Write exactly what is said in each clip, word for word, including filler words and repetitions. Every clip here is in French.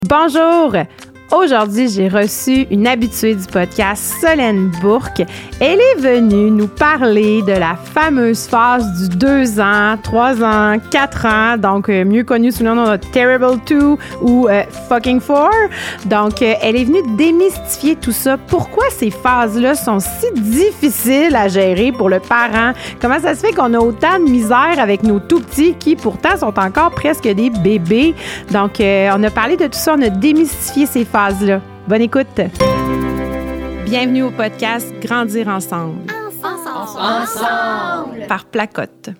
Bonjour! Aujourd'hui, j'ai reçu une habituée du podcast, Solène Bourque. Elle est venue nous parler de la fameuse phase du deux ans, trois ans, quatre ans, donc euh, mieux connue sous le nom de Terrible deux ou euh, Fucking four. Donc, euh, elle est venue démystifier tout ça. Pourquoi ces phases-là sont si difficiles à gérer pour le parent? Comment ça se fait qu'on a autant de misère avec nos tout-petits qui, pourtant, sont encore presque des bébés? Donc, euh, on a parlé de tout ça, on a démystifié ces phases. Là. Bonne écoute. Bienvenue au podcast Grandir ensemble. Ensemble. Ensemble. Par Placote.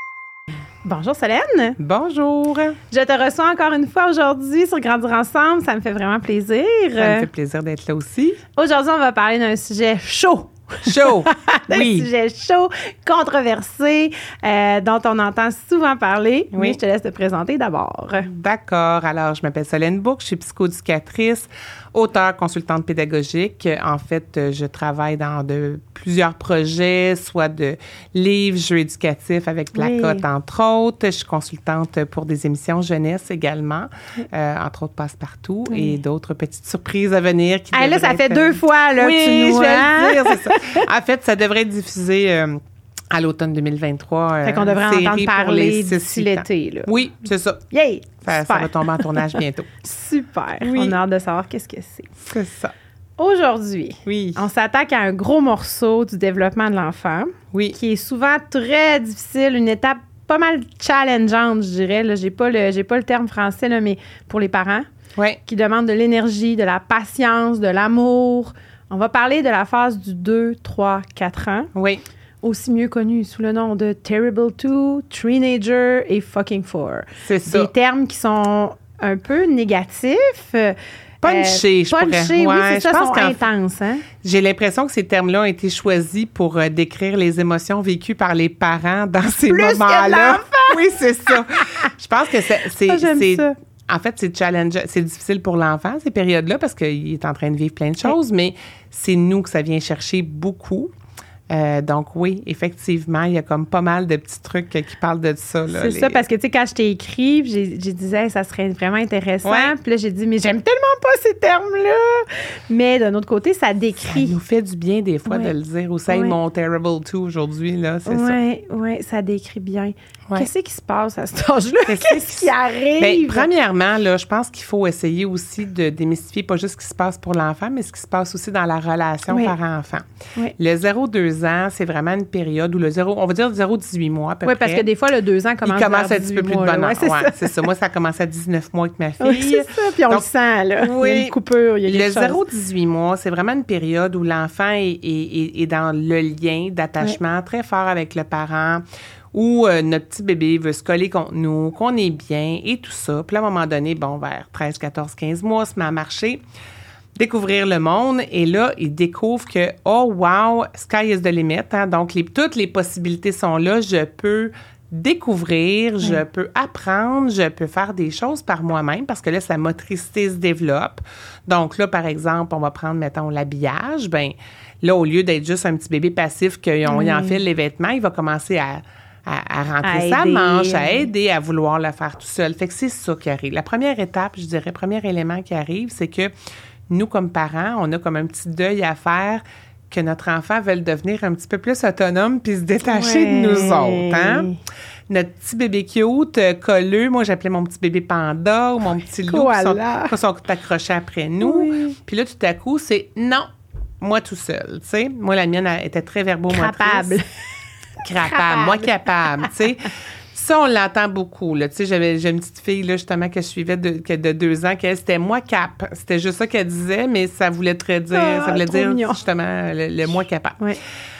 Bonjour Solène. Bonjour. Je te reçois encore une fois aujourd'hui sur Grandir ensemble. Ça me fait vraiment plaisir. Ça me fait plaisir d'être là aussi. Aujourd'hui, on va parler d'un sujet chaud. Chaud, oui. Un sujet chaud, controversé, euh, dont on entend souvent parler. Oui. Mais je te laisse te présenter d'abord. D'accord. Alors, je m'appelle Solène Bourque, je suis psychoéducatrice, auteure, consultante pédagogique. En fait, je travaille dans de plusieurs projets, soit de livres, jeux éducatifs avec Placote, oui. entre autres. Je suis consultante pour des émissions jeunesse également, oui. euh, entre autres Passe-Partout, oui. et d'autres petites surprises à venir. Qui ah, là, ça être... fait deux fois là, oui, que tu nous je vais hein? le dire, c'est ça. En fait, ça devrait être diffusé euh, à l'automne deux mille vingt-trois. Euh, fait qu'on devrait entendre parler d'ici l'été. Là. Oui, c'est ça. Yay! Ça, ça va tomber en tournage bientôt. Super! Oui. On a hâte de savoir qu'est-ce que c'est. C'est ça. Aujourd'hui, oui. on s'attaque à un gros morceau du développement de l'enfant, oui. qui est souvent très difficile, une étape pas mal challengeante, je dirais. Là, j'ai pas le, j'ai pas le terme français, là, mais pour les parents, oui. qui demandent de l'énergie, de la patience, de l'amour. On va parler de la phase du deux, trois, quatre ans. Oui. Aussi mieux connue sous le nom de Terrible deux, Teenager et Fucking four. C'est ça. Des termes qui sont un peu négatifs. Punchés, euh, je pourrais. Punchés, ouais, oui, c'est ça, je pense sont intenses. Hein? J'ai l'impression que ces termes-là ont été choisis pour euh, décrire les émotions vécues par les parents dans ces Plus moments-là. Que oui, c'est ça. Je pense que c'est... c'est, ah, j'aime c'est ça. En fait, c'est challenge, c'est difficile pour l'enfant, ces périodes-là, parce qu'il est en train de vivre plein de choses, oui. mais c'est nous que ça vient chercher beaucoup. Euh, donc, oui, effectivement, il y a comme pas mal de petits trucs qui parlent de ça. Là, c'est les... ça, parce que, tu sais, quand je t'ai écrit, j'ai, j'ai disais, ça serait vraiment intéressant. Ouais. Puis là, j'ai dit, mais j'aime tellement pas ces termes-là. Mais d'un autre côté, ça décrit. Ça nous fait du bien, des fois, ouais. de le dire. Ou ça, ouais. mon Terrible deux aujourd'hui, là, c'est ouais, ça. Oui, oui, ça décrit bien. Ouais. Qu'est-ce qui se passe à cet âge-là? Qu'est-ce, Qu'est-ce qui arrive? Bien, premièrement, là, je pense qu'il faut essayer aussi de démystifier pas juste ce qui se passe pour l'enfant, mais ce qui se passe aussi dans la relation oui. parent-enfant. Oui. Le zéro deux ans, c'est vraiment une période où le zéro, on va dire zéro dix-huit mois à peu oui, près. Oui, parce que des fois, le deux ans commence, il commence à un petit peu plus de bonheur. Ouais, c'est, ouais, ça. c'est ça. Moi, ça a commencé à dix-neuf mois avec ma fille. Oui, c'est ça. Puis on Donc, le sent, là. Oui, il y a une coupure, il y a quelque le chose. zéro dix-huit mois, c'est vraiment une période où l'enfant est, est, est, est dans le lien d'attachement oui. très fort avec le parent, où euh, notre petit bébé veut se coller contre nous, qu'on est bien et tout ça. Puis à un moment donné, bon, vers treize, quatorze, quinze mois, se met à marcher, découvrir le monde. Et là, il découvre que, oh wow, sky is the limit. Hein? Donc, les, toutes les possibilités sont là. Je peux découvrir, oui. je peux apprendre, je peux faire des choses par moi-même parce que là, sa motricité se développe. Donc là, par exemple, on va prendre, mettons, l'habillage. Bien, là, au lieu d'être juste un petit bébé passif qui oui. enfile les vêtements, il va commencer à... À, à rentrer à sa aider. manche, à aider, à vouloir le faire tout seul. Fait que c'est ça qui arrive. La première étape, je dirais, premier élément qui arrive, c'est que nous, comme parents, on a comme un petit deuil à faire que notre enfant veuille devenir un petit peu plus autonome puis se détacher ouais. de nous autres. Hein? Notre petit bébé cute, euh, colleux, moi, j'appelais mon petit bébé panda ou mon petit loup voilà. qui sont, sont accrochés après nous. Oui. Puis là, tout à coup, c'est non, moi tout seul. T'sais. Moi, la mienne elle était très verbomotrice. Capable. Crapable, moi capable, tu sais. Ça, on l'entend beaucoup, là. Tu sais, j'avais, j'ai une petite fille, là, justement, que je suivais de, que de deux ans, qu'elle, c'était moi cap. C'était juste ça qu'elle disait, mais ça voulait très dire, ah, ça voulait dire, mignon. justement, le, le moi capable. Oui.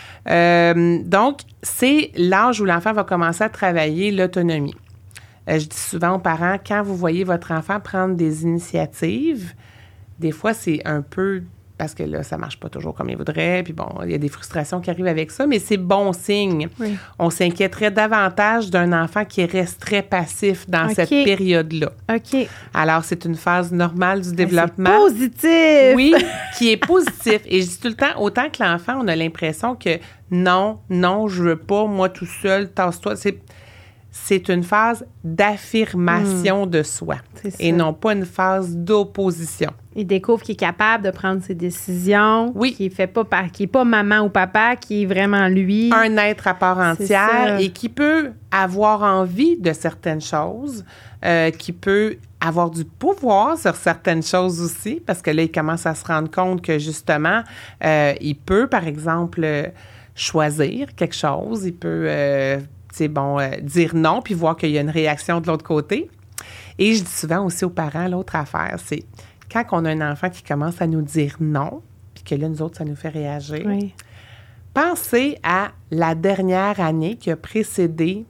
Euh, donc, c'est l'âge où l'enfant va commencer à travailler l'autonomie. Euh, je dis souvent aux parents, quand vous voyez votre enfant prendre des initiatives, des fois, c'est un peu... parce que là, ça ne marche pas toujours comme il voudrait. Puis bon, il y a des frustrations qui arrivent avec ça, mais c'est bon signe. Oui. On s'inquiéterait davantage d'un enfant qui resterait passif dans okay. cette période-là. OK. Alors, c'est une phase normale du développement. C'est positif! Oui, qui est positif. Et je dis tout le temps, autant que l'enfant, on a l'impression que non, non, je veux pas, moi tout seul, tasse-toi. C'est... c'est une phase d'affirmation mmh. de soi et non pas une phase d'opposition. Il découvre qu'il est capable de prendre ses décisions, oui. qu'il fait pas par, qu'il est pas maman ou papa, qui est vraiment lui. Un être à part entière et qui peut avoir envie de certaines choses, euh, qui peut avoir du pouvoir sur certaines choses aussi, parce que là, il commence à se rendre compte que, justement, euh, il peut, par exemple, euh, choisir quelque chose, il peut... Euh, c'est bon, euh, dire non, puis voir qu'il y a une réaction de l'autre côté. Et je dis souvent aussi aux parents, l'autre affaire, c'est quand on a un enfant qui commence à nous dire non, puis que là, nous autres, ça nous fait réagir, oui. pensez à la dernière année qui a précédé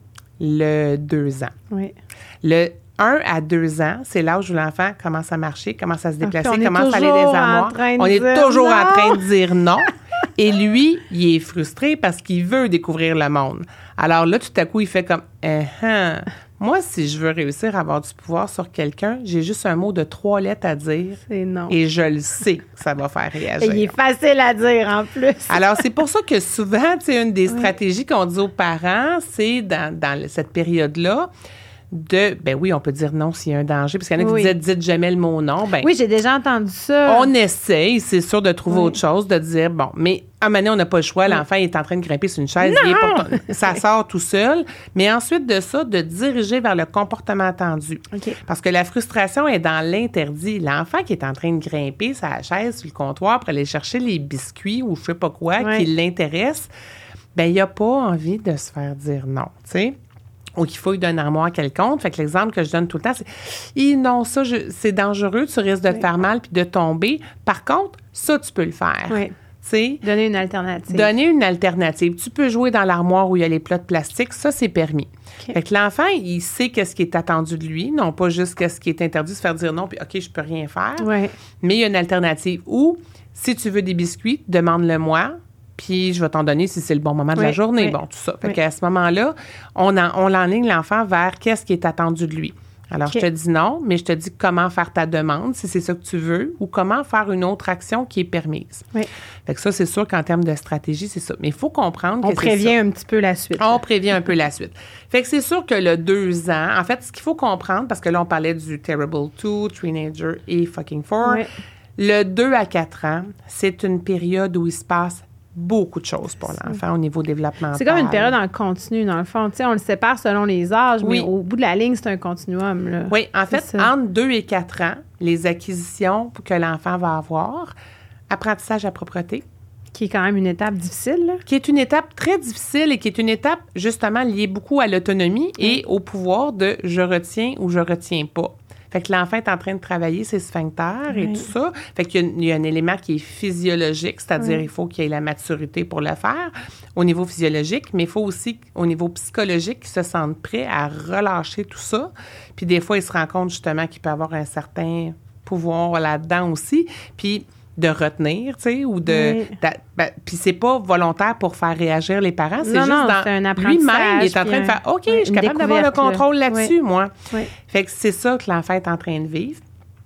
le deux ans. Oui. Le un à deux ans, c'est l'âge où l'enfant commence à marcher, commence à se déplacer, okay, commence à aller des armoires. On est toujours non. en train de dire non. Et lui, il est frustré parce qu'il veut découvrir le monde. Alors là, tout à coup, il fait comme eh, « hein, moi, si je veux réussir à avoir du pouvoir sur quelqu'un, j'ai juste un mot de trois lettres à dire. C'est non. Et je le sais que ça va faire réagir. » Et il est facile à dire, en plus. Alors, c'est pour ça que souvent, tu sais, une des stratégies qu'on dit aux parents, c'est dans, dans cette période-là, de, ben oui, on peut dire non s'il y a un danger, parce qu'il y en a oui. qui disaient, dites jamais le mot non. Ben, oui, j'ai déjà entendu ça. On essaye, c'est sûr, de trouver oui. autre chose, de dire, bon, mais à un moment donné, on n'a pas le choix, oui. l'enfant est en train de grimper sur une chaise, il est pour ton... ça sort tout seul, mais ensuite de ça, de diriger vers le comportement attendu. Okay. Parce que la frustration est dans l'interdit. L'enfant qui est en train de grimper sa chaise sur le comptoir pour aller chercher les biscuits ou je sais pas quoi oui. qui l'intéresse, ben il n'a pas envie de se faire dire non, tu sais. Ou qu'il faut d'une armoire quelconque. Fait que l'exemple que je donne tout le temps, c'est « non, ça, je, c'est dangereux, tu risques de te oui. faire mal puis de tomber. Par contre, ça, tu peux le faire. Oui. » T'sais, donner une alternative. Donner une alternative. Tu peux jouer dans l'armoire où il y a les plats de plastique. Ça, c'est permis. Okay. Fait que l'enfant, il sait qu'est-ce qui est attendu de lui, non pas juste qu'est-ce qui est interdit, se faire dire non, puis OK, je peux rien faire. Oui. Mais il y a une alternative. Ou, si tu veux des biscuits, demande-le-moi. Puis je vais t'en donner si c'est le bon moment de oui, la journée. oui, bon, tout ça. Fait oui. qu'à ce moment-là, on, en, on l'enligne l'enfant vers qu'est-ce qui est attendu de lui. Alors, okay. je te dis non, mais je te dis comment faire ta demande, si c'est ça que tu veux, ou comment faire une autre action qui est permise. Oui. Fait que ça, c'est sûr qu'en termes de stratégie, c'est ça. Mais il faut comprendre on que prévient c'est ça. un petit peu la suite. On prévient un peu la suite. Fait que c'est sûr que le deux ans, en fait, ce qu'il faut comprendre, parce que là, on parlait du Terrible two, Teenager et Fucking Four, oui. le deux à quatre ans, c'est une période où il se passe beaucoup de choses pour l'enfant au niveau développemental. C'est comme une période en continu, dans le fond. Tu sais, on le sépare selon les âges, oui. mais au bout de la ligne, c'est un continuum. Là. Oui, en fait, ça. Entre deux et quatre ans, les acquisitions que l'enfant va avoir, apprentissage à propreté. Qui est quand même une étape difficile. Là. Qui est une étape très difficile et qui est une étape, justement, liée beaucoup à l'autonomie oui. et au pouvoir de « je retiens » ou « je retiens pas ». Fait que l'enfant est en train de travailler ses sphincters oui. et tout ça. Fait qu'il y a, il y a un élément qui est physiologique, c'est-à-dire oui. il faut qu'il y ait la maturité pour le faire au niveau physiologique, mais il faut aussi, au niveau psychologique, qu'il se sente prêt à relâcher tout ça. Puis des fois, il se rend compte justement qu'il peut avoir un certain pouvoir là-dedans aussi. Puis de retenir, tu sais, ou de... Oui. Ben, puis c'est pas volontaire pour faire réagir les parents, c'est non, juste non, dans c'est un lui-même, il est en train un, de faire « OK, oui, je suis capable d'avoir le contrôle là. là-dessus, oui. moi. Oui. » Fait que c'est ça que l'enfant est en train de vivre.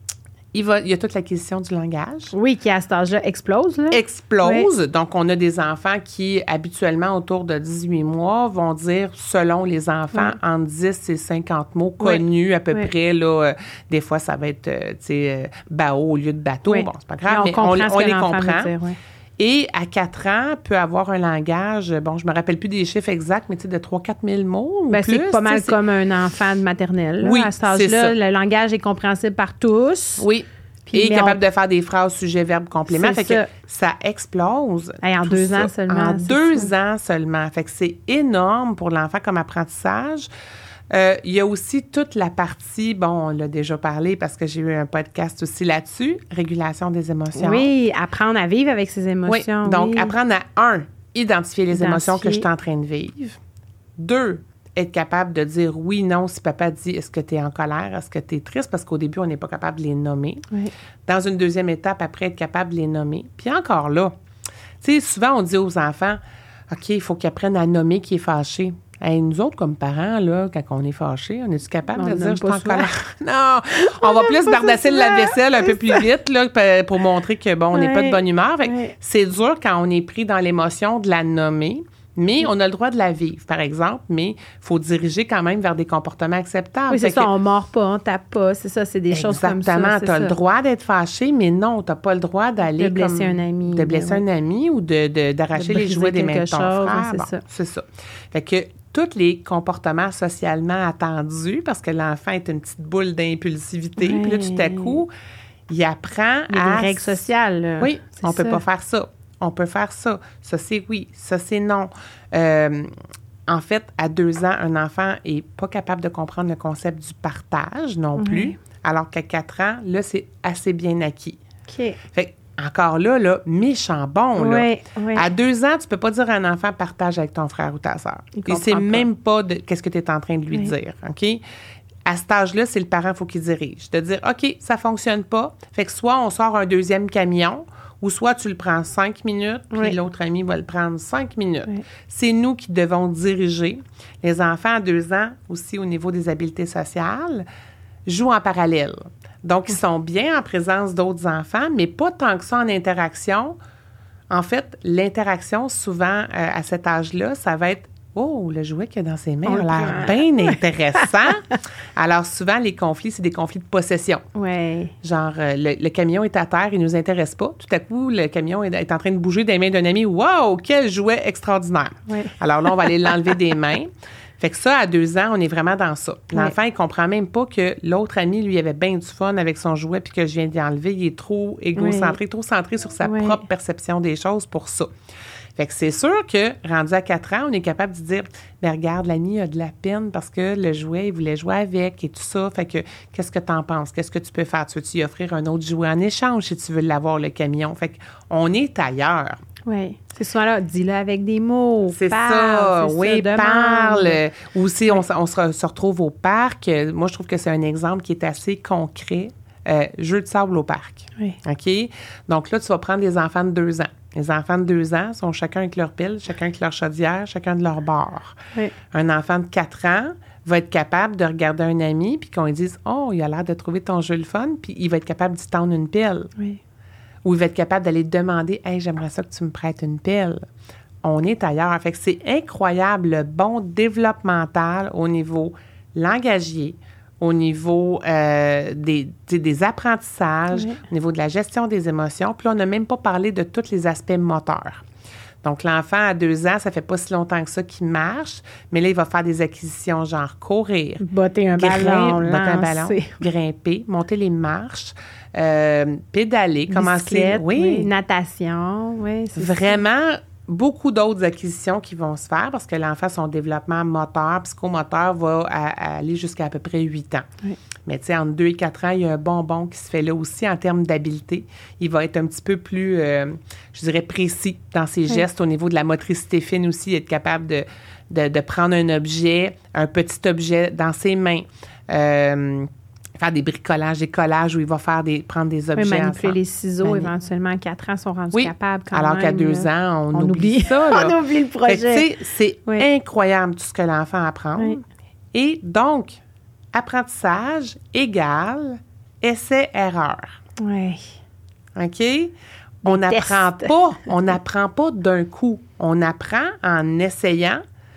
Il, va, il y a toute l'acquisition du langage. Oui, qui à cet âge-là explose. Là. Explose. Oui. Donc, on a des enfants qui, habituellement, autour de dix-huit mois, vont dire, selon les enfants, oui. entre dix et cinquante mots connus oui. à peu oui. près. Là, euh, des fois, ça va être, euh, tu sais, euh, bao au lieu de bateau. Oui. Bon, c'est pas grave, mais on, mais on, on les comprend. Dire, oui. Et à quatre ans, peut avoir un langage, bon, je me rappelle plus des chiffres exacts, mais tu sais, de trois à quatre mille mots ou ben, plus. C'est pas mal comme un enfant de maternelle. Là, oui, à cet âge-là, le langage est compréhensible par tous. Oui. Puis, et capable on... de faire des phrases, sujet, verbe, complément. C'est fait ça. que ça explose. Hey, en deux ça. ans seulement. En deux ça. ans seulement. Fait que c'est énorme pour l'enfant comme apprentissage. Euh, il y a aussi toute la partie, bon, on l'a déjà parlé parce que j'ai eu un podcast aussi là-dessus, régulation des émotions. Oui, apprendre à vivre avec ses émotions. Oui, donc oui. apprendre à, un, identifier les identifier. émotions que je suis en train de vivre. Deux, être capable de dire oui, non, si papa dit est-ce que tu es en colère, est-ce que tu es triste, parce qu'au début, on n'est pas capable de les nommer. Oui. Dans une deuxième étape, après, être capable de les nommer. Puis encore là, tu sais, souvent, on dit aux enfants, OK, il faut qu'ils apprennent à nommer qui est fâché. Hey, nous autres, comme parents, là, quand on est fâché, on est-tu capable on de dire « je suis en souvent. colère ». Non! On, on va plus bardasser le lave-vaisselle un peu plus vite là, pour montrer que, bon, on n'est ouais. pas de bonne humeur. Fait que ouais. c'est dur quand on est pris dans l'émotion de la nommer. Mais on a le droit de la vivre, par exemple, mais il faut diriger quand même vers des comportements acceptables. Oui, c'est Fait ça, que- on mord pas, on tape pas, c'est ça, c'est des choses comme ça. Exactement, c'est tu as ça. le droit d'être fâché, mais non, tu n'as pas le droit d'aller De blesser comme- un ami, de blesser ouais. un ami ou de, de- d'arracher De les briser jouets des mains de quelque ton chose, frère. ouais, c'est Bon, ça. c'est ça. Fait que tous les comportements socialement attendus, parce que l'enfant est une petite boule d'impulsivité, puis là, tout à coup, il apprend Il y a à... des règles sociales, là. Oui, C'est on peut ça. pas faire ça. On peut faire ça. Ça, c'est oui. Ça, c'est non. Euh, en fait, à deux ans, un enfant est pas capable de comprendre le concept du partage non Oui. plus, alors qu'à quatre ans, là, c'est assez bien acquis. OK. Fait que, encore là, là, méchant bon, là. Oui, oui. À deux ans, tu peux pas dire à un enfant partage avec ton frère ou ta sœur. Il Il comprend sait pas. même pas de qu'est-ce que tu es en train de lui Oui. dire, OK? À cet âge-là, c'est le parent qu'il faut qu'il dirige. De dire, OK, ça fonctionne pas. Fait que soit on sort un deuxième camion, ou soit tu le prends cinq minutes, puis Oui. l'autre ami va le prendre cinq minutes. Oui. C'est nous qui devons diriger. Les enfants à deux ans, aussi au niveau des habiletés sociales, jouent en parallèle. Donc, ils sont bien en présence d'autres enfants, mais pas tant que ça en interaction. En fait, l'interaction, souvent, euh, à cet âge-là, ça va être « Oh, le jouet qu'il y a dans ses mains On a le l'air prend. bien intéressant. » Alors, souvent, les conflits, c'est des conflits de possession. Oui. Genre, euh, le, le camion est à terre, il nous intéresse pas. Tout à coup, le camion est, est en train de bouger des mains d'un ami. Wow, quel jouet extraordinaire! Oui. Alors là, on va aller l'enlever des mains. Fait que ça, à deux ans, on est vraiment dans ça. L'enfant, il comprend même pas que l'autre ami, lui, avait bien du fun avec son jouet puis que je viens d'y enlever. Il est trop égocentré, trop centré sur sa Oui. propre perception des choses pour ça. Fait que c'est sûr que, rendu à quatre ans, on est capable de dire, mais regarde, l'ami a de la peine parce que le jouet, il voulait jouer avec et tout ça. Fait que, qu'est-ce que t'en penses? Qu'est-ce que tu peux faire? Tu veux-tu lui offrir un autre jouet en échange si tu veux l'avoir, le camion? Fait qu'on est ailleurs. Oui. C'est souvent là, dis-le avec des mots. C'est parle, ça, c'est oui, demande. parle. Ou si on, s- on se, re- se retrouve au parc, euh, moi, je trouve que c'est un exemple qui est assez concret. Euh, jeu de sable au parc. Oui. OK? Donc là, tu vas prendre les enfants de deux ans. Les enfants de deux ans sont chacun avec leur pile, chacun avec leur chaudière, chacun de leur bord. Oui. Un enfant de quatre ans va être capable de regarder un ami puis qu'on lui dise « Oh, il a l'air de trouver ton jeu le fun », puis il va être capable d'y tendre une pile. Oui. Ou il va être capable d'aller te demander « Hey, j'aimerais ça que tu me prêtes une pile ». On est ailleurs. Fait que c'est incroyable le bon développemental au niveau langagier, au niveau euh, des, tu sais, des apprentissages, Oui. au niveau de la gestion des émotions. Puis là, on n'a même pas parlé de tous les aspects moteurs. Donc, l'enfant à deux ans, ça fait pas si longtemps que ça qu'il marche, mais là, il va faire des acquisitions genre courir, Botter un Grimper, ballon, botter un ballon, lancer. grimper, monter les marches, euh, pédaler, commencer. Bicyclette, Oui, oui. Natation, oui. c'est ça. vraiment beaucoup d'autres acquisitions qui vont se faire parce que l'enfant, son développement moteur, psychomoteur va à- à aller jusqu'à à peu près huit ans. Oui. Mais tu sais, entre deux et quatre ans, il y a un bonbon qui se fait là aussi en termes d'habileté. Il va être un petit peu plus, euh, je dirais, précis dans ses gestes au niveau de la motricité fine aussi, être capable de, de, de prendre un objet, un petit objet dans ses mains, euh, faire des bricolages, des collages où il va faire des, prendre des Oui, objets manipuler ensemble. les ciseaux, Mani- éventuellement, à quatre ans, sont rendus Oui, capables quand alors même. qu'à deux là. ans, on, On oublie, oublie. ça. là. On oublie le Fait que, projet. tu sais, c'est Oui. incroyable tout ce que l'enfant apprend. Oui. Et donc, apprentissage égale essai-erreur. Oui. OK? On Des n'apprend tests. pas, on n'apprend pas d'un coup. On apprend en essayant,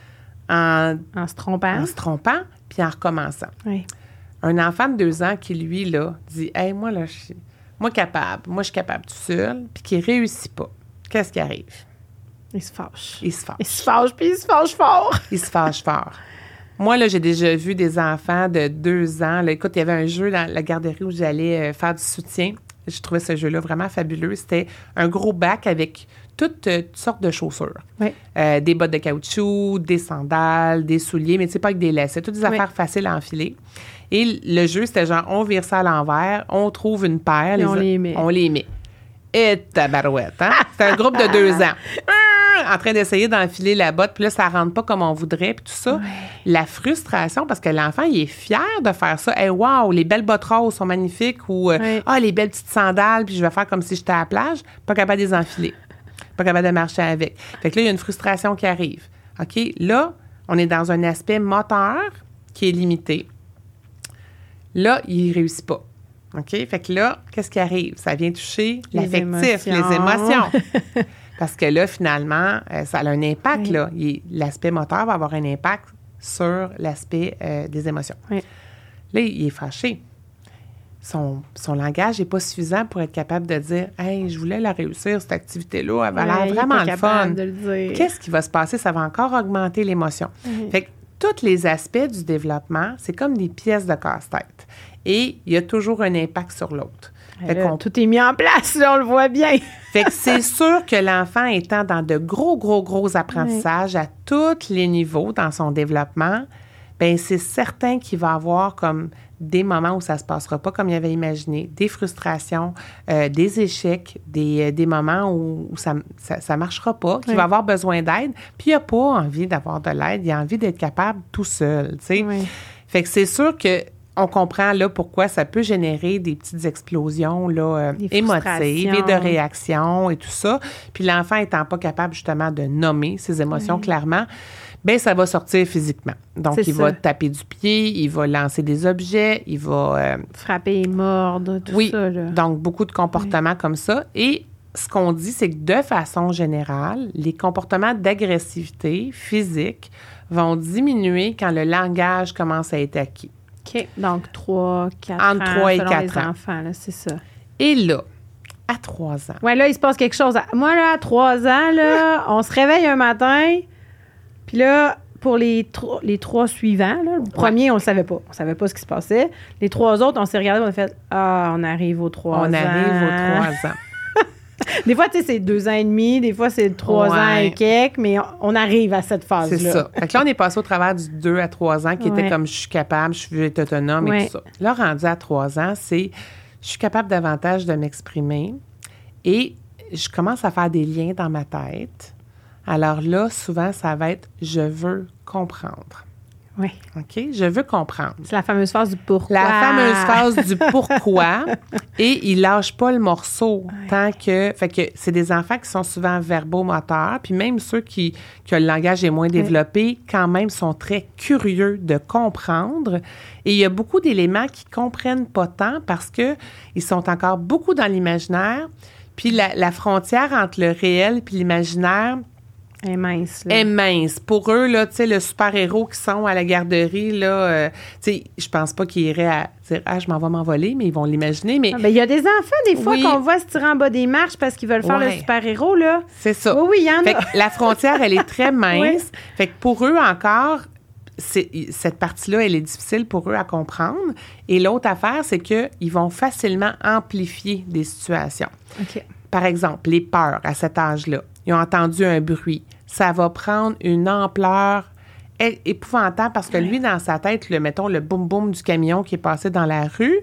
en, En se trompant. en se trompant, puis en recommençant. Oui. Un enfant de deux ans qui, lui, là, dit « Hey, moi, là, je suis moi capable, moi, je suis capable tout seul », puis qui réussit pas. Qu'est-ce qui arrive? Il se fâche. Il se fâche. Il se fâche, puis il se fâche fort. Il se fâche fort. Moi, là, j'ai déjà vu des enfants de deux ans. Là, écoute, il y avait un jeu dans la garderie où j'allais euh, faire du soutien. Je trouvais ce jeu-là vraiment fabuleux. C'était un gros bac avec toutes, euh, toutes sortes de chaussures. Oui. Euh, des bottes de caoutchouc, des sandales, des souliers, mais tu sais, pas avec des lacets. Toutes des Oui. affaires faciles à enfiler. Et le jeu, c'était genre, on vire ça à l'envers, on trouve une paire. Et on les met. On les met. Et tabarouette, hein? C'est un groupe de deux ans. En train d'essayer d'enfiler la botte, puis là, ça rentre pas comme on voudrait, puis tout ça. La frustration, parce que l'enfant, il est fier de faire ça. Hey, wow, les belles bottes roses sont magnifiques, ou euh, Oui. ah, les belles petites sandales, puis je vais faire comme si j'étais à la plage. Pas capable de les enfiler. Pas capable de marcher avec. Fait que là, il y a une frustration qui arrive. OK? Là, on est dans un aspect moteur qui est limité. Là, il réussit pas. OK? Fait que là, qu'est-ce qui arrive? Ça vient toucher Les l'affectif, émotions. les émotions. Parce que là, finalement, euh, ça a un impact, oui. là. Il, l'aspect moteur va avoir un impact sur l'aspect euh, des émotions. Oui. Là, il est fâché. Son, son langage n'est pas suffisant pour être capable de dire « Hey, je voulais la réussir, cette activité-là, elle avait Ouais, l'air vraiment il est le pas fun. capable de le dire. » Qu'est-ce qui va se passer? Ça va encore augmenter l'émotion. Oui. Fait que tous les aspects du développement, c'est comme des pièces de casse-tête. Et il y a toujours un impact sur l'autre. Fait Là, qu'on- tout est mis en place, là, on le voit bien. Fait que c'est sûr que l'enfant étant dans de gros, gros, gros apprentissages à tous les niveaux dans son développement, bien, c'est certain qu'il va avoir comme des moments où ça ne se passera pas comme il avait imaginé, des frustrations, euh, des échecs, des, euh, des moments où, où ça ne marchera pas, qu'il Oui. va avoir besoin d'aide, puis il n'a pas envie d'avoir de l'aide, il a envie d'être capable tout seul, tu sais. Oui. Fait que c'est sûr que on comprend là pourquoi ça peut générer des petites explosions là, euh, Des émotives et de frustrations. réactions et tout ça. Puis l'enfant étant pas capable justement de nommer ses émotions Oui. clairement, bien, ça va sortir physiquement. Donc, C'est il ça. va taper du pied, il va lancer des objets, il va... euh, Frapper et mordre, tout oui, ça, là. donc beaucoup de comportements comme ça. Et ce qu'on dit, c'est que de façon générale, les comportements d'agressivité physique vont diminuer quand le langage commence à être acquis. OK. Donc, trois, quatre Entre ans, trois et selon quatre les ans. enfants, là, c'est ça. Et là, à trois ans, Ouais, là, il se passe quelque chose. Moi, là, à trois ans, là, on se réveille un matin, puis là, pour les, tro- les trois suivants, là, le premier, on ne le savait pas. On ne savait pas ce qui se passait. Les trois autres, on s'est regardés, on a fait « Ah, on arrive aux trois ans. » on arrive aux trois ans. Des fois, tu sais, c'est deux ans et demi, des fois, c'est trois Ouais. ans et quelques, mais on, on arrive à cette phase-là. C'est ça. Fait que là, on est passé au travers du deux à trois ans qui Ouais. était comme je suis capable, je suis autonome Ouais. et tout ça. Là, rendu à trois ans, c'est je suis capable davantage de m'exprimer et je commence à faire des liens dans ma tête. Alors là, souvent, ça va être je veux comprendre. Oui. OK? Je veux comprendre. C'est la fameuse phase du pourquoi. La fameuse phase du pourquoi. Et ils lâchent pas le morceau tant que... Fait que c'est des enfants qui sont souvent verbomoteurs, puis même ceux qui, que le langage est moins développé, quand même, sont très curieux de comprendre. Et il y a beaucoup d'éléments qu'ils comprennent pas tant parce que ils sont encore beaucoup dans l'imaginaire. Puis la, la frontière entre le réel puis l'imaginaire Elle est mince, là. est mince. Pour eux, là, tu sais, le super-héros qui sont à la garderie, là, euh, tu sais, je pense pas qu'ils iraient à dire « Ah, je m'en vais m'envoler », mais ils vont l'imaginer, mais Ah, ben, il y a des enfants, des fois, Oui. qu'on voit se tirer en bas des marches parce qu'ils veulent faire le Ouais. super-héros, là. c'est ça. Oui, oui, il y en Fait a. que la frontière, elle est très mince. Oui. Fait que pour eux encore, c'est, cette partie-là, elle est difficile pour eux à comprendre. Et l'autre affaire, c'est qu'ils vont facilement amplifier des situations. OK. Par exemple, les peurs à cet âge-là. Ils ont entendu un bruit. Ça va prendre une ampleur é- épouvantable parce que lui, dans sa tête, le, mettons, le boum-boum du camion qui est passé dans la rue,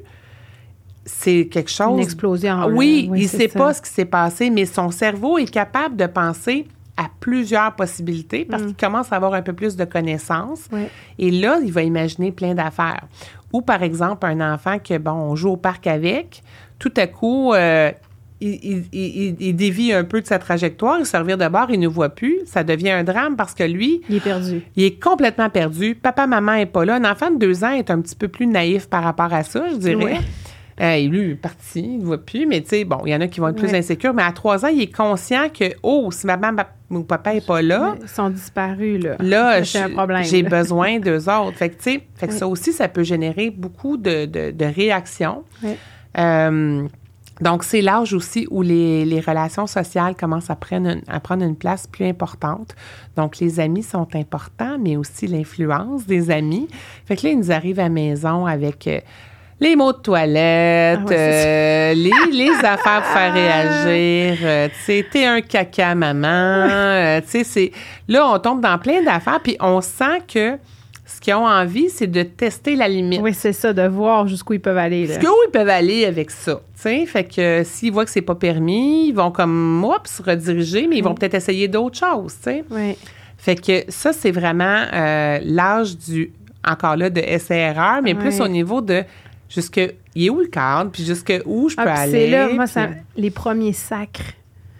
c'est quelque chose... Une explosion. là. Oui, il ne c'est sait ça. pas ce qui s'est passé, mais son cerveau est capable de penser à plusieurs possibilités parce qu'il commence à avoir un peu plus de connaissances. Ouais. Et là, il va imaginer plein d'affaires. Ou, par exemple, un enfant que, bon, on joue au parc avec, tout à coup, euh, il, il, il, il dévie un peu de sa trajectoire, il se revire de bord, il ne voit plus. Ça devient un drame parce que lui, Il est perdu. il est complètement perdu. Papa, maman n'est pas là. Un enfant de deux ans est un petit peu plus naïf par rapport à ça, je dirais. Ouais. Euh, et lui, il est parti, il ne voit plus. Mais tu sais, bon, il y en a qui vont être plus Ouais. insécures. Mais à trois ans, il est conscient que, oh, si maman ou papa n'est pas là, Ils sont disparus, là. là, C'est un je- problème. j'ai là. besoin d'eux autres. Fait que, tu sais, fait que Oui. ça aussi, ça peut générer beaucoup de, de, de réactions. Oui. Euh, donc, c'est l'âge aussi où les, les relations sociales commencent à prendre, une, à prendre une place plus importante. Donc, les amis sont importants, mais aussi l'influence des amis. Fait que là, ils nous arrivent à la maison avec... euh, les mots de toilette, Ah ouais, c'est euh, les, les affaires pour faire réagir, euh, tu sais, t'es un caca, maman, euh, tu sais, c'est... Là, on tombe dans plein d'affaires, puis on sent que ce qu'ils ont envie, c'est de tester la limite. Oui, c'est ça, de voir jusqu'où ils peuvent aller, là. Jusqu'où ils peuvent aller avec ça, tu sais, fait que euh, s'ils voient que c'est pas permis, ils vont comme, oups, se rediriger, mais ils vont peut-être essayer d'autres choses, tu sais. Oui. Fait que ça, c'est vraiment euh, l'âge du, encore là, de essai-erreur, mais Ouais. plus au niveau de jusque, il est où le cadre, puis jusque où je peux Ah, puis aller. c'est là, moi, puis- ça, les premiers sacres.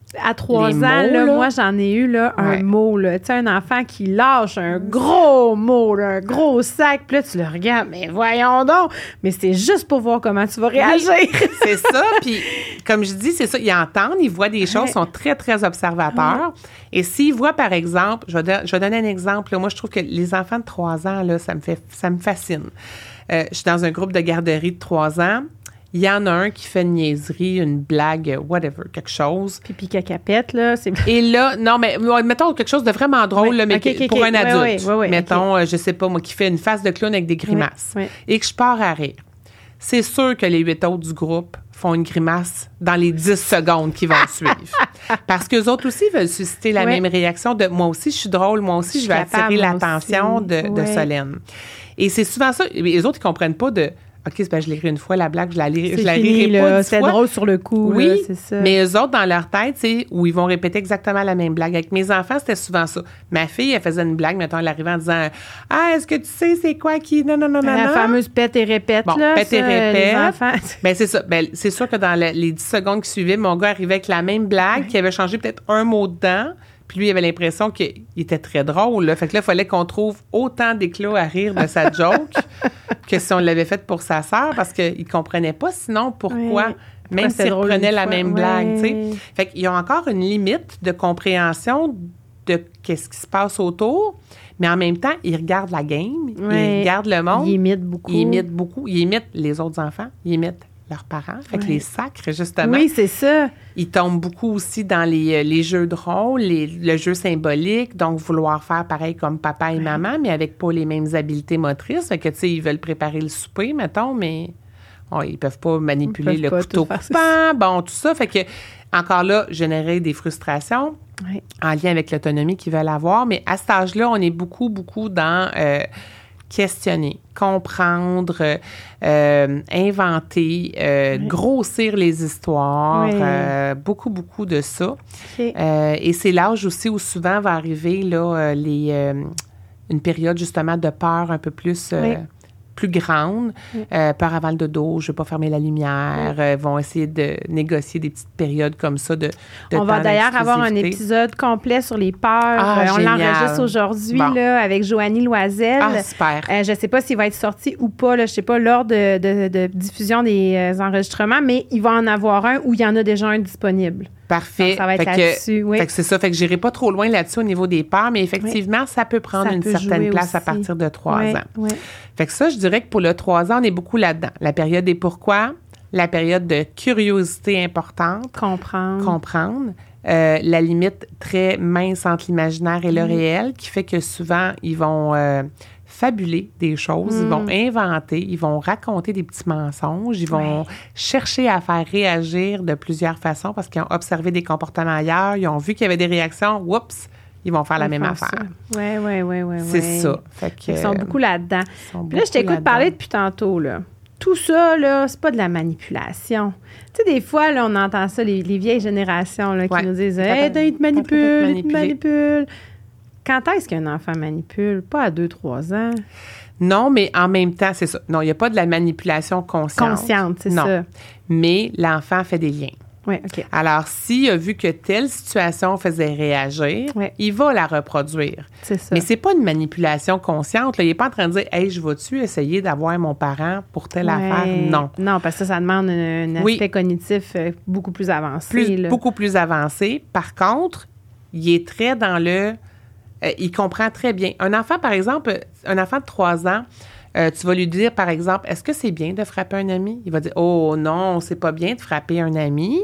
À trois Les ans, mots, là, là. moi, j'en ai eu là, un Ouais. mot. Tu sais, un enfant qui lâche un gros mot, là, un gros sac. Puis là, tu le regardes. Mais voyons donc. Mais c'est juste pour voir comment tu vas réagir. C'est ça. Puis, comme je dis, c'est ça. Ils entendent, ils voient des choses, Ouais. sont très, très observateurs. Et s'ils voient, par exemple, je vais, don- je vais donner un exemple. là. Moi, je trouve que les enfants de trois ans, là, ça me fait, ça me fascine. Euh, je suis dans un groupe de garderie de trois ans. Il y en a un qui fait une niaiserie, une blague, whatever, quelque chose. Pipi cacapette, là, c'est... Et là, non, mais ouais, mettons quelque chose de vraiment drôle, Oui, là, mais ok, que- ok, pour ok. un Ouais, adulte. ouais, ouais, ouais, mettons, euh, je sais pas, moi, qui fait une face de clown avec des grimaces. Ouais, ouais. Et que je pars à rire. C'est sûr que les huit autres du groupe font une grimace dans les dix secondes qui vont suivre. Parce qu'eux autres aussi veulent susciter la Ouais. même réaction de « moi aussi, je suis drôle, moi aussi, Je je, suis vais capable, attirer moi l'attention aussi. de, de Ouais. Solène ». Et c'est souvent ça. Les autres, ils comprennent pas de « OK, c'est parce que je l'ai ri une fois, la blague, je la, ri- je C'est la fini, rirai pas là. dix C'est fois. drôle sur le coup, Oui, là, c'est ça. mais eux autres, dans leur tête, c'est où ils vont répéter exactement la même blague. Avec mes enfants, c'était souvent ça. Ma fille, elle faisait une blague, mettons, elle arrivait en disant « Ah, est-ce que tu sais c'est quoi qui... Non, non, non, non, La non. » fameuse pète et répète, Bon, là, pète et ça, répète. les enfants. Ben c'est ça. Ben, c'est sûr que dans le- les dix secondes qui suivaient, mon gars arrivait avec la même blague, qui avait changé peut-être un mot dedans. Puis lui, il avait l'impression qu'il était très drôle. Là. Fait que là, il fallait qu'on trouve autant d'éclats à rire de sa joke que si on l'avait faite pour sa sœur, parce qu'il ne comprenait pas sinon pourquoi, Ouais. même Pourquoi c'était s'il drôle reprenait une la fois. même Ouais. blague. Tu sais. Fait qu'ils ont encore une limite de compréhension de qu'est-ce qui se passe autour, mais en même temps, ils regardent la game, Ouais. ils regardent le monde. Ils imitent beaucoup. Ils imitent beaucoup. Ils imitent les autres enfants. Ils imitent leurs parents. Fait que Ouais. les sacres, justement. Oui, c'est ça. Ils tombent beaucoup aussi dans les, euh, les jeux de rôle, les- le jeu symbolique, donc vouloir faire pareil comme papa et maman, mais avec pas les mêmes habiletés motrices. Fait que, tu sais, ils veulent préparer le souper, mettons, mais oh, ils peuvent pas manipuler Ils peuvent le pas couteau tout faire, c'est coupant, bon, tout ça. Fait que, encore là, générer des frustrations Ouais. en lien avec l'autonomie qu'ils veulent avoir. Mais à cet âge-là, on est beaucoup, beaucoup dans euh, questionner, comprendre, euh, euh, inventer, euh, Oui. grossir les histoires, Oui. euh, beaucoup, beaucoup de ça. OK. Euh, et c'est l'âge aussi où souvent va arriver là, euh, les, euh, une période justement de peur un peu plus... euh, Oui. plus grande, Oui. euh, peur avant le dodo, je ne veux pas fermer la lumière, euh, vont essayer de négocier des petites périodes comme ça de, de On va temps d'ailleurs avoir un d'exclusivité. épisode complet sur les peurs. Ah, Euh, on génial. l'enregistre aujourd'hui Bon. là, avec Joanie Loisel. Ah, super. Euh, je ne sais pas s'il va être sorti ou pas, là, je ne sais pas, lors de, de- de diffusion des euh, enregistrements, mais il va en avoir un où il y en a déjà un disponible. Parfait. Donc, ça va être Fait que- là-dessus, oui. Fait que c'est ça. Fait que j'irai pas trop loin là-dessus au niveau des peurs, mais effectivement, ça peut prendre Ça une peut certaine jouer place à aussi. partir de trois Ouais, ans. ouais. Fait que ça, je dirais que pour le trois ans, on est beaucoup là-dedans. La période des pourquoi, la période de curiosité importante, Comprendre. comprendre, euh, la limite très mince entre l'imaginaire et le Mm. réel, qui fait que souvent, ils vont euh, fabuler des choses, ils Mm. vont inventer, ils vont raconter des petits mensonges, ils vont chercher à faire réagir de plusieurs façons parce qu'ils ont observé des comportements ailleurs, ils ont vu qu'il y avait des réactions, oups, ils vont faire la même affaire. Oui, oui, oui, oui. C'est ça. Fait que, Ils sont beaucoup là-dedans. ils sont Puis là, je beaucoup t'écoute là-dedans. parler depuis tantôt, là. Tout ça, là, c'est pas de la manipulation. Tu sais, des fois, là, on entend ça, les, les vieilles générations, là, qui Ouais. nous disent « T'as Hey, pas- il te t'as pas manipule, fait il te manipuler. manipule. » Quand est-ce qu'un enfant manipule? Pas à deux, trois ans. Non, mais en même temps, c'est ça. Non, il n'y a pas de la manipulation consciente. Consciente, c'est non. ça. Mais l'enfant fait des liens. Oui, OK. Alors, s'il a vu que telle situation faisait réagir, Ouais. il va la reproduire. C'est ça. Mais c'est pas une manipulation consciente. Là. Il n'est pas en train de dire « Hey, je vais-tu essayer d'avoir mon parent pour telle Ouais. affaire? » Non. Non, parce que ça, ça demande un, un Oui. aspect cognitif euh, beaucoup plus avancé. Plus, là. beaucoup plus avancé. Par contre, il est très dans le... euh, il comprend très bien. Un enfant, par exemple, un enfant de trois ans, euh, tu vas lui dire, par exemple, est-ce que c'est bien de frapper un ami? Il va dire, oh non, c'est pas bien de frapper un ami,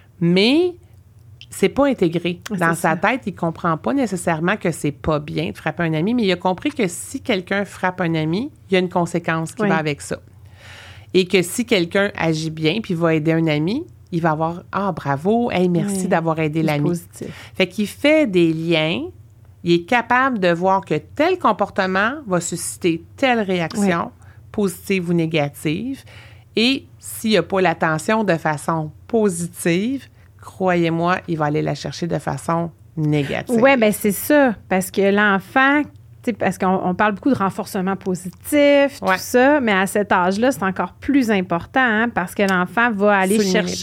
mais c'est pas intégré. Ouais, Dans c'est sa ça. tête, il comprend pas nécessairement que c'est pas bien de frapper un ami, mais il a compris que si quelqu'un frappe un ami, il y a une conséquence qui Oui. va avec ça. Et que si quelqu'un agit bien puis va aider un ami, il va avoir « Ah, bravo, hey, merci Ouais. d'avoir aidé Plus l'ami. » positif. Fait qu'il fait des liens, il est capable de voir que tel comportement va susciter telle réaction, positive ou négative. Et s'il n'y a pas l'attention de façon positive, croyez-moi, il va aller la chercher de façon négative. Oui, bien, c'est ça. Parce que l'enfant, tu sais, parce qu'on on parle beaucoup de renforcement positif, tout Ouais. ça, mais à cet âge-là, c'est encore plus important hein, parce que l'enfant va aller Souligner. chercher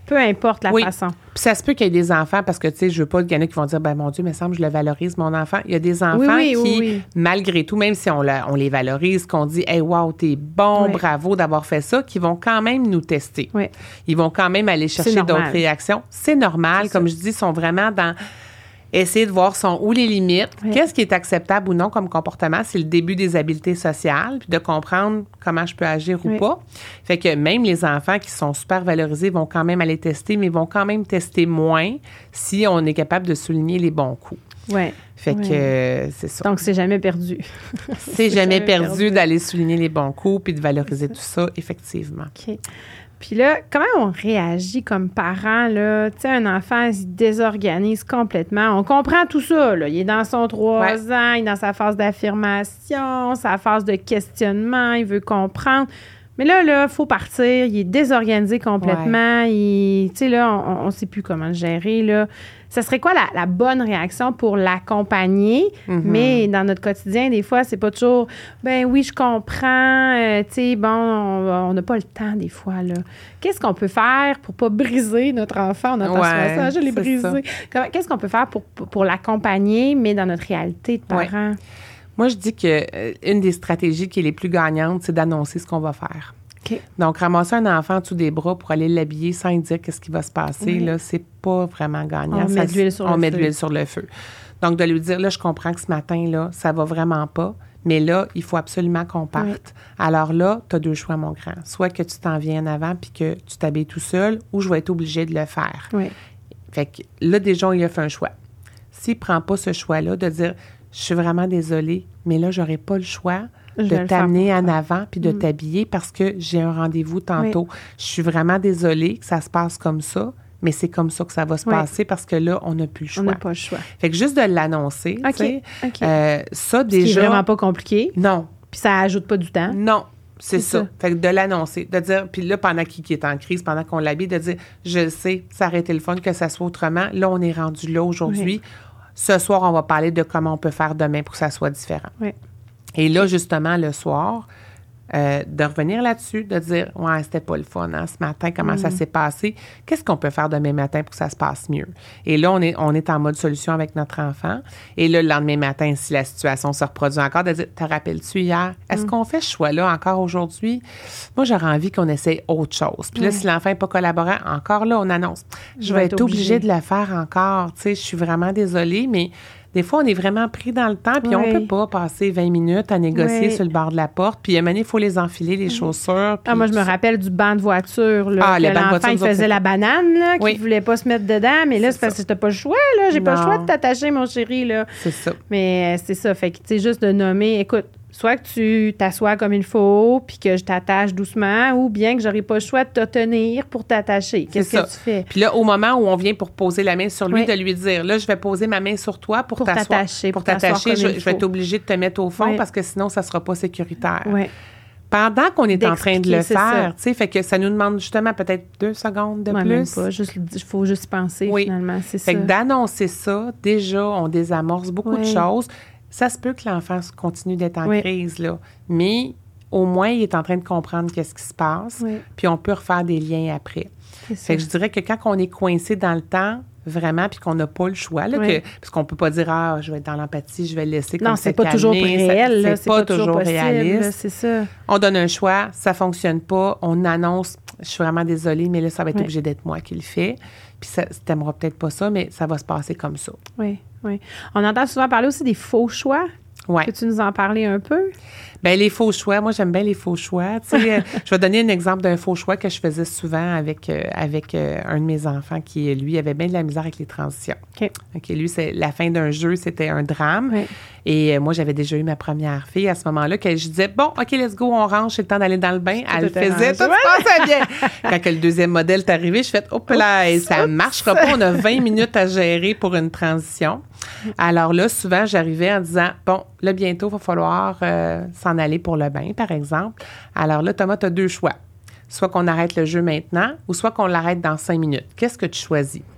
Peu importe la oui. façon. Puis ça se peut qu'il y ait des enfants, parce que, tu sais, je veux pas qu'il y en a qui vont dire, ben mon Dieu, mais semble, je le valorise, mon enfant. Il y a des enfants oui, oui, qui, oui, oui. malgré tout, même si on, le, on les valorise, qu'on dit, hey, wow, t'es bon, oui. bravo d'avoir fait ça, qui vont quand même nous tester. Oui. Ils vont quand même aller chercher d'autres réactions. C'est normal. C'est comme ça. Je dis, ils sont vraiment dans... Essayer de voir sont où les limites, oui. qu'est-ce qui est acceptable ou non comme comportement, c'est le début des habiletés sociales, puis de comprendre comment je peux agir oui. ou pas. Fait que même les enfants qui sont super valorisés vont quand même aller tester, mais vont quand même tester moins si on est capable de souligner les bons coups. Oui. Fait oui. que euh, c'est ça. Donc, c'est jamais perdu. c'est, c'est jamais, jamais perdu, perdu d'aller souligner les bons coups puis de valoriser tout ça, effectivement. OK. Puis là, comment on réagit comme parent, là? Tu sais, un enfant, il se désorganise complètement. On comprend tout ça, là. Il est dans son trois ouais. ans, il est dans sa phase d'affirmation, sa phase de questionnement, il veut comprendre. Mais là, là, il faut partir. Il est désorganisé complètement. Ouais. Il, tu sais, là, on ne sait plus comment le gérer, là. Ça serait quoi la, la bonne réaction pour l'accompagner? Mm-hmm. Mais dans notre quotidien, des fois, c'est pas toujours « ben oui, je comprends. Euh, » Tu sais, bon, on n'a pas le temps des fois, là. Qu'est-ce qu'on peut faire pour pas briser notre enfant? On entend ouais, ça, je l'ai brisé. Comment, qu'est-ce qu'on peut faire pour, pour, pour l'accompagner, mais dans notre réalité de parents? Ouais. Moi, je dis qu'une euh, des stratégies qui est les plus gagnantes, c'est d'annoncer ce qu'on va faire. Okay. Donc, ramasser un enfant en dessous des bras pour aller l'habiller sans lui dire qu'est-ce qui va se passer, oui. là, c'est pas vraiment gagnant. On ça, met de l'huile sur, on le, met feu. de l'huile sur le feu. Donc, de lui dire, là, je comprends que ce matin, là, ça va vraiment pas, mais là, il faut absolument qu'on parte. Oui. Alors là, tu as deux choix, mon grand. Soit que tu t'en viens en avant puis que tu t'habilles tout seul, ou je vais être obligée de le faire. Oui. Fait que là, déjà, il a fait un choix. S'il prend pas ce choix-là, de dire, je suis vraiment désolée, mais là, j'aurai pas le choix de t'amener en avant puis de mmh. t'habiller parce que j'ai un rendez-vous tantôt. Oui. Je suis vraiment désolée que ça se passe comme ça, mais c'est comme ça que ça va se oui. passer parce que là, on n'a plus le choix. On n'a pas le choix. Fait que juste de l'annoncer, OK. tu sais, okay. euh, ça déjà... C'est vraiment pas compliqué. Non. Puis ça ajoute pas du temps. Non. C'est, c'est ça. ça. Fait que de l'annoncer, de dire, puis là, pendant qu'il est en crise, pendant qu'on l'habille, de dire, je sais, ça aurait été le fun que ça soit autrement. Là, on est rendu là aujourd'hui. Oui. Ce soir, on va parler de comment on peut faire demain pour que ça soit différent. Oui. Et là, justement, le soir, euh, de revenir là-dessus, de dire « Ouais, c'était pas le fun, hein, ce matin, comment mmh. ça s'est passé? Qu'est-ce qu'on peut faire demain matin pour que ça se passe mieux? » Et là, on est, on est en mode solution avec notre enfant. Et là, le lendemain matin, si la situation se reproduit encore, de dire « Te rappelles-tu hier? Est-ce mmh. qu'on fait ce choix-là encore aujourd'hui? Moi, j'aurais envie qu'on essaye autre chose. » Puis là, mmh. si l'enfant n'est pas collaborant, encore là, on annonce « Je vais être obligée de le faire encore. Tu sais, je suis vraiment désolée, mais... » Des fois, on est vraiment pris dans le temps, puis oui. on peut pas passer vingt minutes à négocier oui. sur le bord de la porte. Puis à un moment donné, il faut les enfiler, les chaussures. Ah, moi, je me rappelle du banc de voiture. Là, ah, que le banc de l'enfant, voiture, il faisait la banane, là, oui. qu'il voulait pas se mettre dedans. Mais là, c'est, c'est parce que t'as pas le choix, là. J'ai non. pas le choix de t'attacher, mon chéri, là. C'est ça. Mais c'est ça. Fait que, tu sais, juste de nommer, écoute, soit que tu t'assoies comme il faut, puis que je t'attache doucement, ou bien que j'aurai pas le choix de te tenir pour t'attacher. Qu'est-ce c'est que tu fais? Puis là, au moment où on vient pour poser la main sur lui, oui. de lui dire, là, je vais poser ma main sur toi pour, pour t'asseoir. T'attacher, pour, pour t'attacher. Je, je vais faut. t'obliger de te mettre au fond oui. parce que sinon, ça sera pas sécuritaire. Oui. Pendant qu'on est en train de le c'est faire, tu sais, fait que ça nous demande justement peut-être deux secondes de ouais, plus. Même pas, juste, il faut juste penser, oui. finalement, c'est fait ça. Fait que d'annoncer ça, déjà, on désamorce beaucoup oui. de choses. Ça se peut que l'enfant continue d'être en oui. crise, là, mais au moins, il est en train de comprendre qu'est-ce qui se passe, oui. puis on peut refaire des liens après. C'est fait que je dirais que quand on est coincé dans le temps, vraiment, puis qu'on n'a pas le choix, là, oui. que, parce qu'on peut pas dire « Ah, je vais être dans l'empathie, je vais le laisser comme non, ça c'est pas calmer. toujours réel, ça, là, c'est, c'est pas, pas toujours, toujours possible, réaliste. Là, c'est ça. On donne un choix, ça fonctionne pas, on annonce « Je suis vraiment désolée, mais là, ça va être oui. obligé d'être moi qui le fais. » Puis ça, t'aimeras peut-être pas ça, mais ça va se passer comme ça. Oui, oui. On entend souvent parler aussi des faux choix. Ouais. Peux-tu nous en parler un peu? Bien, les faux choix, moi, j'aime bien les faux choix. Tu sais, je vais donner un exemple d'un faux choix que je faisais souvent avec, euh, avec euh, un de mes enfants qui, lui, avait bien de la misère avec les transitions. OK. OK, lui, c'est la fin d'un jeu, c'était un drame. Oui. Et euh, moi, j'avais déjà eu ma première fille à ce moment-là, que je disais, bon, OK, let's go, on range, c'est le temps d'aller dans le bain. Tout Elle le faisait, tout se passait bien. Quand que le deuxième modèle est arrivé, je fais, hop là, et ça ne marchera pas, on a vingt minutes à gérer pour une transition. Alors là, souvent, j'arrivais en disant, bon, là, bientôt, il va falloir euh, s'en aller pour le bain, par exemple. Alors là, Thomas, tu as deux choix. Soit qu'on arrête le jeu maintenant ou soit qu'on l'arrête dans cinq minutes. Qu'est-ce que tu choisis?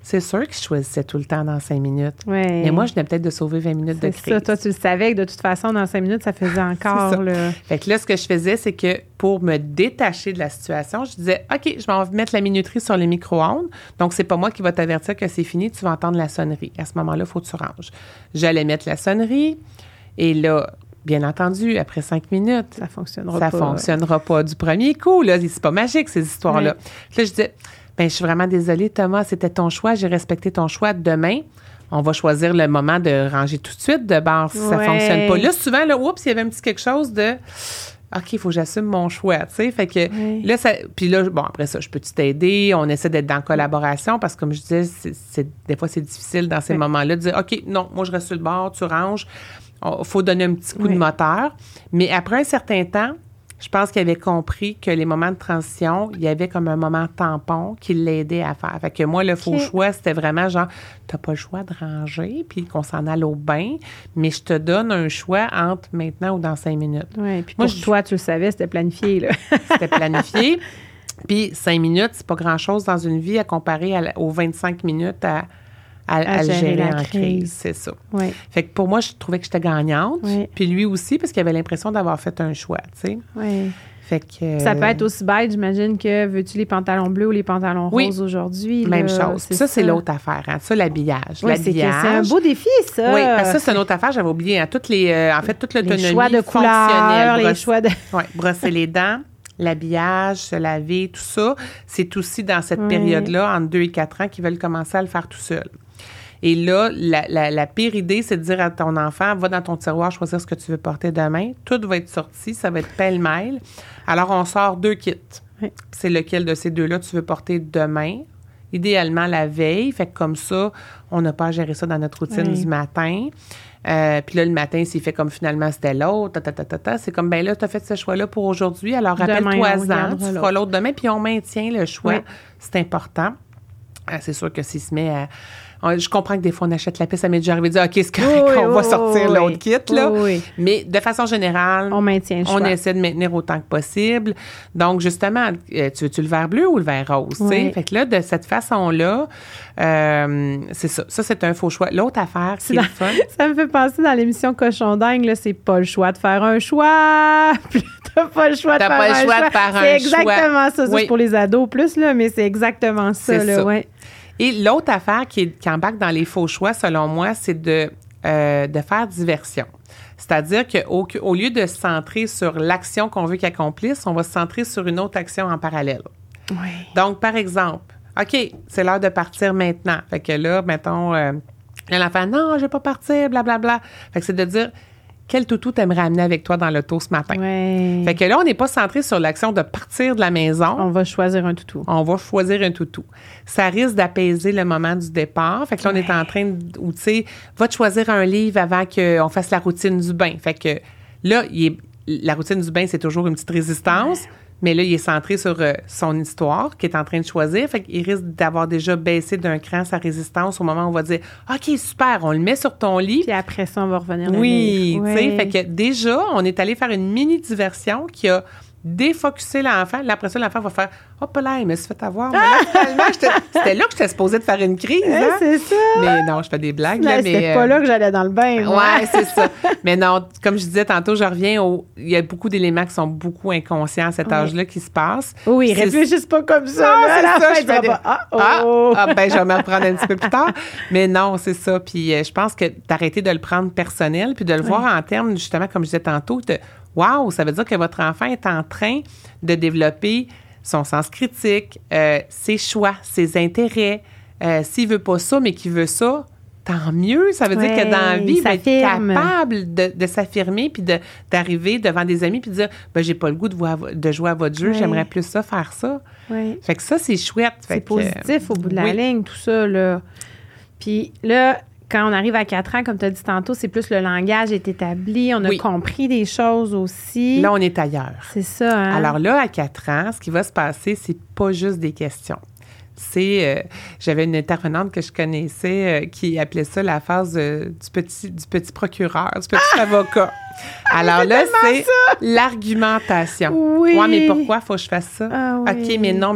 c'est sûr qu'il choisissait tout le temps dans cinq minutes. Ouais. Mais moi, je venais peut-être de sauver vingt minutes c'est de crise. ça. Toi, tu le savais que de toute façon, dans cinq minutes, ça faisait encore. C'est Là. Fait que là, ce que je faisais, c'est que pour me détacher de la situation, je disais, OK, je vais mettre la minuterie sur les micro-ondes. Donc, c'est pas moi qui va t'avertir que c'est fini. Tu vas entendre la sonnerie. À ce moment-là, il faut que tu ranges. J'allais mettre la sonnerie. Et là, bien entendu, après cinq minutes, ça fonctionnera ça pas. Ça fonctionnera pas du premier coup. Là. C'est pas magique, ces histoires-là. Oui. Là, je disais, ben, je suis vraiment désolée, Thomas, c'était ton choix. J'ai respecté ton choix. Demain, on va choisir le moment de ranger tout de suite de bord si ouais. ça fonctionne pas. Là, souvent, là, oups, il y avait un petit quelque chose de OK, il faut que j'assume mon choix, tu sais. Fait que oui. là, ça. Puis là, bon, après ça, je peux-tu t'aider? On essaie d'être dans collaboration parce que, comme je disais, c'est, c'est, des fois, c'est difficile dans ces oui. moments-là de dire OK, non, moi, je reste sur le bord, tu ranges. Il faut donner un petit coup oui. de moteur. Mais après un certain temps, je pense qu'il avait compris que les moments de transition, il y avait comme un moment tampon qui l'aidait à faire. Fait que moi, le faux okay. choix, c'était vraiment genre, t'as pas le choix de ranger, puis qu'on s'en aille au bain, mais je te donne un choix entre maintenant ou dans cinq minutes. Oui, puis moi, pour je, toi, tu le savais, c'était planifié, là. C'était planifié. Puis cinq minutes, c'est pas grand-chose dans une vie à comparer à, aux vingt-cinq minutes à... À, à, à gérer, gérer en crise, crise c'est ça. Oui. Fait que pour moi, je trouvais que j'étais gagnante. Oui. Puis lui aussi, parce qu'il avait l'impression d'avoir fait un choix, tu sais. Oui. Fait que... Ça peut être aussi bête, j'imagine, que veux-tu les pantalons bleus ou les pantalons oui. roses aujourd'hui? Même là, chose. C'est ça, ça, c'est l'autre affaire. Hein. Ça, l'habillage. Oui, l'habillage. C'est, c'est un beau défi, ça. Oui, parce que ça, c'est une autre affaire. J'avais oublié. Hein. Toutes les, euh, en fait, toute l'autonomie les choix de couleurs, les choix de... Oui, brosser les dents. L'habillage, se laver, tout ça, c'est aussi dans cette oui. période-là, entre deux et quatre ans, qu'ils veulent commencer à le faire tout seul. Et là, la, la, la pire idée, c'est de dire à ton enfant, va dans ton tiroir choisir ce que tu veux porter demain. Tout va être sorti, ça va être pêle-mêle. Alors, on sort deux kits. Oui. C'est lequel de ces deux-là tu veux porter demain. Idéalement, la veille. Fait que comme ça, on n'a pas à gérer ça dans notre routine oui. du matin. Euh, puis là, le matin, s'il fait comme finalement c'était l'autre, ta, ta, ta, ta, ta, c'est comme, ben là, tu as fait ce choix-là pour aujourd'hui. Alors, rappelle-toi-en, tu feras l'autre demain. Puis on maintient le choix. Oui. C'est important. Euh, c'est sûr que s'il se met à... Je comprends que des fois, on achète la piste, ça m'est déjà arrivé de dire, OK, c'est correct, oui, on oui, va sortir oui, l'autre kit, là. Oui. Mais de façon générale, on maintient le choix. On essaie de maintenir autant que possible. Donc, justement, tu veux-tu le vert bleu ou le vert rose? Oui. Fait que là, de cette façon-là, euh, c'est ça. Ça, c'est un faux choix. L'autre affaire qui est dans, le fun... Ça me fait penser dans l'émission Cochon dingue, là, c'est pas le choix de faire un choix. T'as pas le choix de T'as faire pas le un choix. choix. De faire c'est un exactement choix. ça. Ça, oui. c'est pour les ados plus, là, mais c'est exactement ça, c'est là, ça. Ouais. Et l'autre affaire qui, est, qui embarque dans les faux choix, selon moi, c'est de, euh, de faire diversion. C'est-à-dire qu'au au lieu de se centrer sur l'action qu'on veut qu'il accomplisse, on va se centrer sur une autre action en parallèle. Oui. Donc, par exemple, OK, c'est l'heure de partir maintenant. Fait que là, mettons, euh, l'enfant, non, je vais pas partir, blablabla. Fait que c'est de dire, quel toutou t'aimerais amener avec toi dans l'auto ce matin? Ouais. Fait que là, on n'est pas centré sur l'action de partir de la maison. On va choisir un toutou. On va choisir un toutou. Ça risque d'apaiser le moment du départ. Fait que là, on ouais. est en train de... Ou, tu sais, va te choisir un livre avant qu'on fasse la routine du bain. Fait que là, il est, la routine du bain, c'est toujours une petite résistance. Ouais. Mais là, il est centré sur euh, son histoire qu'il est en train de choisir. Fait qu'il risque d'avoir déjà baissé d'un cran sa résistance au moment où on va dire « OK, super, on le met sur ton lit. » Puis après ça, on va revenir. Oui, tu sais, fait que déjà, on est allé faire une mini-diversion qui a défocusé l'enfant. Là, après ça, l'enfant va faire « Hop là, il me s'est fait avoir. » Ah! Là, finalement, c'était là que j'étais supposée de faire une crise. Ouais, hein? C'est ça. Mais non, je fais des blagues. Là, là, mais c'était euh... pas là que j'allais dans le bain. Oui, c'est ça. Mais non, comme je disais tantôt, je reviens au... Il y a beaucoup d'éléments qui sont beaucoup inconscients à cet oui. âge-là qui se passent. Oui, ils réfléchissent pas comme ça. Non, là, c'est la ça. fin, Je fais des... ah, oh. ah, ah, ben, je vais me reprendre un petit peu plus tard. Mais non, c'est ça. Puis euh, je pense que d'arrêter de le prendre personnel puis de le oui. voir en termes, justement, comme je disais tantôt, de wow, ça veut dire que votre enfant est en train de développer son sens critique, euh, ses choix, ses intérêts. Euh, s'il veut pas ça, mais qu'il veut ça, tant mieux. Ça veut ouais, dire que dans la vie, il va être capable de, de s'affirmer puis de, d'arriver devant des amis puis de dire ben, j'ai pas le goût de, voir, de jouer à votre jeu, ouais. j'aimerais plus ça, faire ça. Ouais. Fait que ça, c'est chouette. C'est fait positif que, au bout de la oui. ligne, tout ça, là. Puis là, quand on arrive à quatre ans, comme tu as dit tantôt, c'est plus le langage est établi, on a oui. compris des choses aussi. Là, on est ailleurs. C'est ça, hein? Alors là, à quatre ans, ce qui va se passer, c'est pas juste des questions. C'est, euh, j'avais une intervenante que je connaissais euh, qui appelait ça la phase euh, du petit du petit procureur, du petit ah! avocat. Alors ah, là, c'est ça. L'argumentation. Oui. Ouais, mais pourquoi faut que je fasse ça? Ah, oui. OK, mais non, mais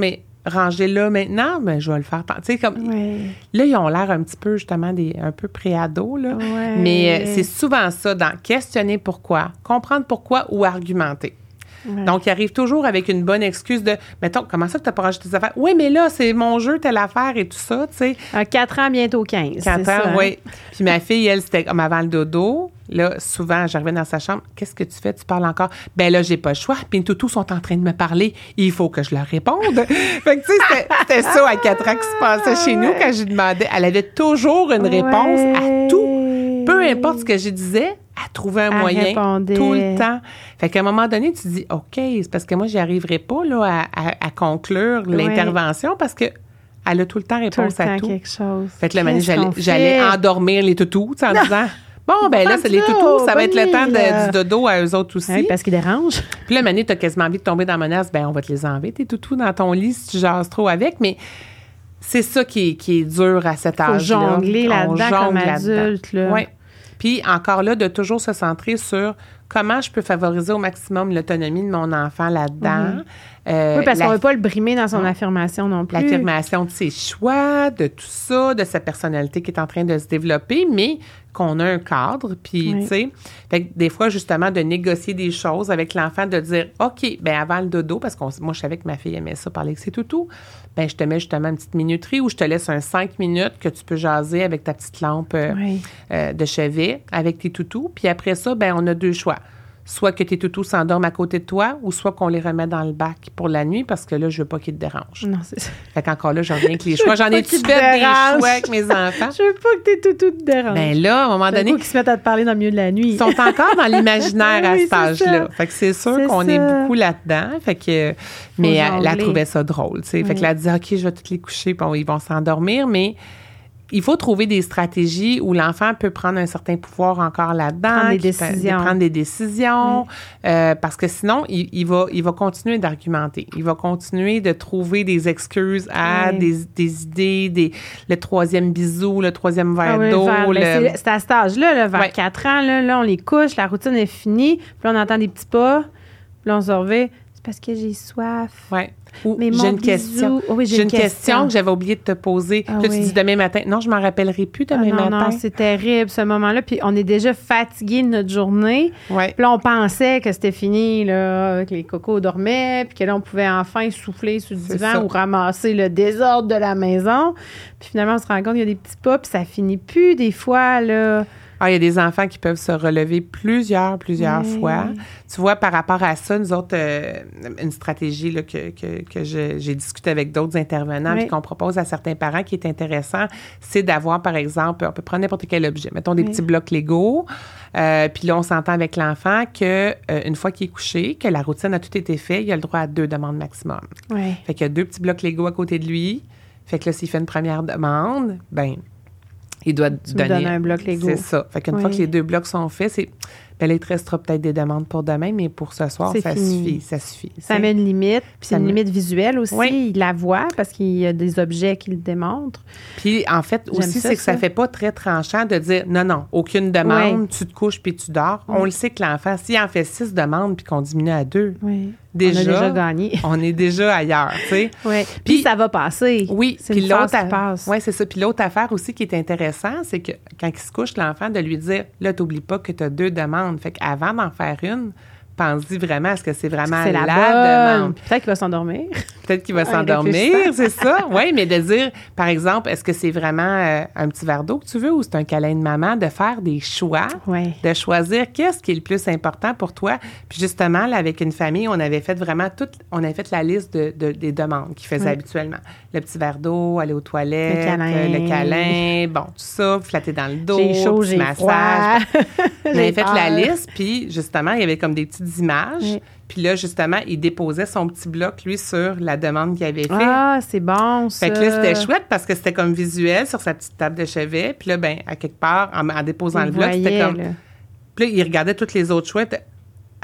ranger là maintenant, mais je vais le faire. Tu sais, comme. Ouais. Là, ils ont l'air un petit peu, justement, des, un peu pré-ados, là. Ouais. Mais euh, c'est souvent ça, dans questionner pourquoi, comprendre pourquoi ou argumenter. Ouais. Donc, il arrive toujours avec une bonne excuse de, mettons, comment ça que tu n'as pas rangé tes affaires? Oui, mais là, c'est mon jeu, telle affaire et tout ça, tu sais. À quatre ans, bientôt quinze. quatre ans, ça, oui. Hein? Puis ma fille, elle, c'était comme avant le dodo. Là, souvent, j'arrivais dans sa chambre. Qu'est-ce que tu fais? Tu parles encore? Ben là, j'ai pas le choix. Puis les toutous sont en train de me parler. Il faut que je leur réponde. Fait que, tu sais, c'était, c'était ça à quatre ans qui se passait chez nous quand je lui demandais. Elle avait toujours une réponse ouais. à tout. Peu importe ce que je disais, elle trouvait un elle moyen répondait. tout le temps. Fait qu'à un moment donné, tu dis, OK, c'est parce que moi, j'y arriverai pas là, à, à, à conclure ouais. l'intervention parce que elle a tout le temps réponse tout le à temps tout. quelque chose. Fait que là, maintenant, j'allais, j'allais endormir les toutous en non. disant, bon, ben là, c'est les toutous, ça va être le temps de, du dodo à eux autres aussi. Oui, parce qu'ils dérangent. Puis là, Mané, t'as quasiment envie de tomber dans la menace, ben on va te les enlever, tes toutous, dans ton lit si tu jases trop avec, mais c'est ça qui est, qui est dur à cet âge-là. Faut jongler là-dedans jongle comme adulte. Là. Oui. Puis encore là, de toujours se centrer sur comment je peux favoriser au maximum l'autonomie de mon enfant là-dedans. Mm-hmm. Euh, oui, parce la, qu'on ne veut pas le brimer dans son non, affirmation non plus. L'affirmation de ses choix, de tout ça, de sa personnalité qui est en train de se développer, mais qu'on a un cadre. Puis, oui. tu sais, fait que des fois, justement, de négocier des choses avec l'enfant, de dire, OK, bien, avant le dodo, parce que moi, je savais que ma fille aimait ça, parler avec ses toutous, bien, je te mets justement une petite minuterie ou je te laisse un cinq minutes que tu peux jaser avec ta petite lampe euh, oui. euh, de chevet avec tes toutous. Puis après ça, bien, on a deux choix. Soit que tes toutous s'endorment à côté de toi ou soit qu'on les remet dans le bac pour la nuit parce que là, je veux pas qu'ils te dérangent. Non, c'est ça. Fait qu'encore là, j'en reviens avec les choix. J'en ai-tu fait des choix avec mes enfants? Je veux pas que tes toutous te dérangent. Ben là, à un moment donné... D'un coup, qu'ils se mettent à te parler dans le milieu de la nuit. Ils sont encore dans l'imaginaire oui, à cet âge-là. Fait que c'est sûr c'est qu'on ça. est beaucoup là-dedans. Fait que... Mais elle, elle trouvait ça drôle, tu sais. Oui. Fait qu'elle a dit, OK, je vais toutes les coucher, puis ils vont s'endormir, mais... Il faut trouver des stratégies où l'enfant peut prendre un certain pouvoir encore là-dedans. Prendre des décisions. Peut, prendre des décisions. Oui. Euh, parce que sinon, il, il, va, il va continuer d'argumenter. Il va continuer de trouver des excuses à oui. des, des idées, des, le troisième bisou, le troisième verre ah oui, d'eau. Vers, le... c'est, c'est à cet âge-là, là, vers oui. quatre ans, là, là, on les couche, la routine est finie, puis là, on entend des petits pas, puis là, on se réveille. C'est parce que j'ai soif. Oui. Ou mais j'ai une bisou. question. Oh oui, j'ai, j'ai une, une question. question que j'avais oublié de te poser. Ah, là, oui. tu dis demain matin. Non, je m'en rappellerai plus demain ah, non, matin. Non, c'est terrible, ce moment-là. Puis on est déjà fatigué de notre journée. Ouais. Puis là, on pensait que c'était fini, là, que les cocos dormaient, puis que là, on pouvait enfin souffler sur le c'est divan ça. Ou ramasser le désordre de la maison. Puis finalement, on se rend compte qu'il y a des petits pas, puis ça finit plus des fois, là. Ah, il y a des enfants qui peuvent se relever plusieurs, plusieurs oui. fois. Tu vois, par rapport à ça, nous autres, euh, une stratégie là, que, que, que je, j'ai discuté avec d'autres intervenants oui. puis qu'on propose à certains parents qui est intéressant, c'est d'avoir, par exemple, on peut prendre n'importe quel objet. Mettons des oui. petits blocs Lego. Euh, puis là, on s'entend avec l'enfant que euh, une fois qu'il est couché, que la routine a tout été fait, il a le droit à deux demandes maximum. Oui. Fait qu'il y a deux petits blocs Lego à côté de lui. Fait que là, s'il fait une première demande, ben il doit tu donner... donnes un bloc Lego. C'est ça. Fait qu'une oui. fois que les deux blocs sont faits, c'est... Ben là, il te restera peut-être des demandes pour demain, mais pour ce soir, c'est ça fini. suffit. Ça suffit. Ça met une limite. Puis c'est une met... limite visuelle aussi. Oui. Il la voit parce qu'il y a des objets qui le démontrent. Puis, en fait, J'aime aussi, ça, c'est que ça ne fait pas très tranchant de dire non, non, aucune demande, oui. tu te couches puis tu dors. Oui. On le sait que l'enfant, s'il en fait six demandes puis qu'on diminue à deux, oui. déjà, on a déjà gagné. On est déjà ailleurs, tu sais. Oui. Puis, puis ça va passer. Oui. C'est puis une l'autre phase qui passe. Oui, c'est ça. Puis l'autre affaire aussi qui est intéressant, c'est que quand il se couche, l'enfant, de lui dire là, t'oublies pas que tu as deux demandes. Fait qu'avant d'en faire une, pense-y vraiment, est-ce que c'est vraiment c'est la, la demande? Peut-être qu'il va s'endormir. Peut-être qu'il va s'endormir, c'est ça. Oui, mais de dire, par exemple, est-ce que c'est vraiment euh, un petit verre d'eau que tu veux ou c'est un câlin de maman? De faire des choix, oui. de choisir qu'est-ce qui est le plus important pour toi. Puis justement, là, avec une famille, on avait fait vraiment toute, on avait fait la liste de, de, des demandes qu'ils faisaient oui. habituellement. Le petit verre d'eau, aller aux toilettes, le câlin, euh, le câlin bon, tout ça, flatter dans le dos, j'ai chaud, j'ai massage. Froid. On avait fait la liste, puis justement, il y avait comme des petites images. Oui. Puis là, justement, il déposait son petit bloc, lui, sur la demande qu'il avait fait. Ah, c'est bon, ça. Fait que là, c'était chouette parce que c'était comme visuel sur sa petite table de chevet. Puis là, ben à quelque part, en, en déposant il le bloc, voyait, c'était comme... Là. Puis là, il regardait toutes les autres chouettes.